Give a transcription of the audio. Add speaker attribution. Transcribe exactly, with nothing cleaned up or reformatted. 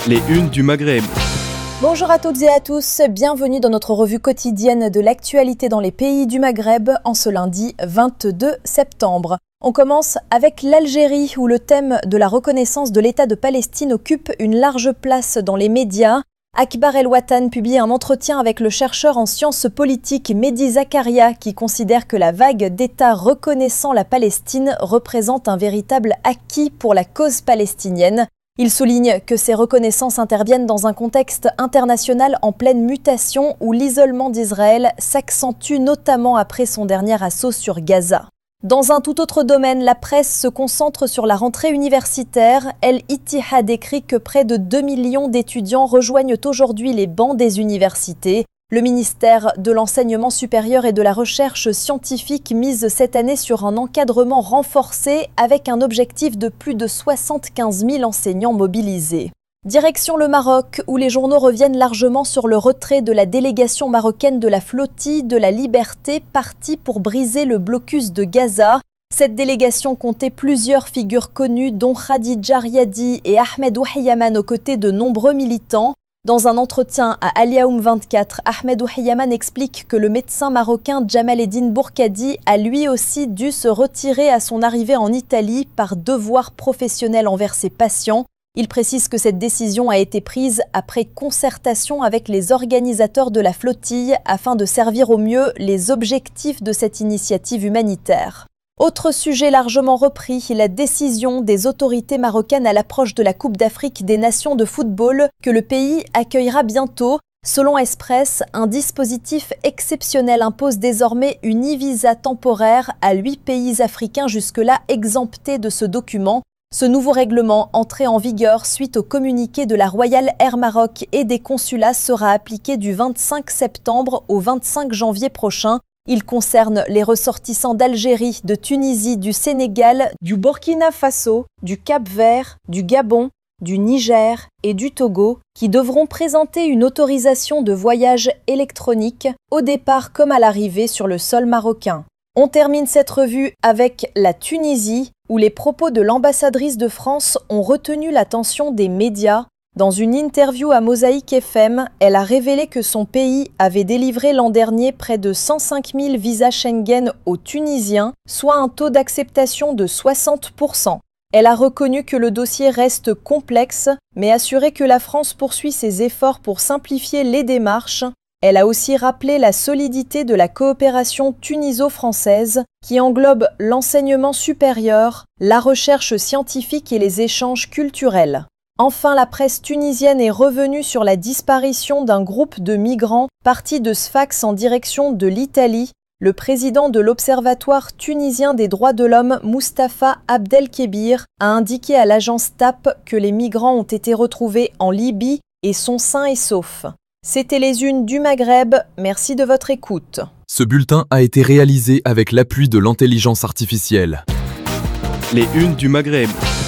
Speaker 1: Les unes du Maghreb.
Speaker 2: Bonjour à toutes et à tous, bienvenue dans notre revue quotidienne de l'actualité dans les pays du Maghreb en ce lundi vingt-deux septembre. On commence avec l'Algérie où le thème de la reconnaissance de l'État de Palestine occupe une large place dans les médias. Akbar El Watan publie un entretien avec le chercheur en sciences politiques Mehdi Zakaria qui considère que la vague d'États reconnaissant la Palestine représente un véritable acquis pour la cause palestinienne. Il souligne que ces reconnaissances interviennent dans un contexte international en pleine mutation où l'isolement d'Israël s'accentue notamment après son dernier assaut sur Gaza. Dans un tout autre domaine, la presse se concentre sur la rentrée universitaire. El Ittihad écrit que près de deux millions d'étudiants rejoignent aujourd'hui les bancs des universités. Le ministère de l'Enseignement supérieur et de la Recherche scientifique mise cette année sur un encadrement renforcé avec un objectif de plus de soixante-quinze mille enseignants mobilisés. Direction le Maroc, où les journaux reviennent largement sur le retrait de la délégation marocaine de la flottille de la Liberté, partie pour briser le blocus de Gaza. Cette délégation comptait plusieurs figures connues, dont Khadija Riadi et Ahmed Ouhiyaman aux côtés de nombreux militants. Dans un entretien à Al Yaoum vingt-quatre, Ahmed Ouhiyaman explique que le médecin marocain Jamal Eddine Bourkadi a lui aussi dû se retirer à son arrivée en Italie par devoir professionnel envers ses patients. Il précise que cette décision a été prise après concertation avec les organisateurs de la flottille afin de servir au mieux les objectifs de cette initiative humanitaire. Autre sujet largement repris, la décision des autorités marocaines à l'approche de la Coupe d'Afrique des Nations de football que le pays accueillera bientôt. Selon Express, un dispositif exceptionnel impose désormais une e-visa temporaire à huit pays africains jusque-là exemptés de ce document. Ce nouveau règlement, entré en vigueur suite au communiqué de la Royal Air Maroc et des consulats, sera appliqué du vingt-cinq septembre au vingt-cinq janvier prochain. Il concerne les ressortissants d'Algérie, de Tunisie, du Sénégal, du Burkina Faso, du Cap-Vert, du Gabon, du Niger et du Togo, qui devront présenter une autorisation de voyage électronique au départ comme à l'arrivée sur le sol marocain. On termine cette revue avec la Tunisie, où les propos de l'ambassadrice de France ont retenu l'attention des médias. Dans une interview à Mosaïque F M, elle a révélé que son pays avait délivré l'an dernier près de cent cinq mille visas Schengen aux Tunisiens, soit un taux d'acceptation de soixante pour cent. Elle a reconnu que le dossier reste complexe, mais assuré que la France poursuit ses efforts pour simplifier les démarches. Elle a aussi rappelé la solidité de la coopération tuniso-française qui englobe l'enseignement supérieur, la recherche scientifique et les échanges culturels. Enfin, la presse tunisienne est revenue sur la disparition d'un groupe de migrants partis de Sfax en direction de l'Italie. Le président de l'Observatoire tunisien des droits de l'homme, Mustapha Abdelkébir, a indiqué à l'agence T A P que les migrants ont été retrouvés en Libye et sont sains et saufs. C'était les unes du Maghreb, merci de votre écoute.
Speaker 1: Ce bulletin a été réalisé avec l'appui de l'intelligence artificielle. Les unes du Maghreb.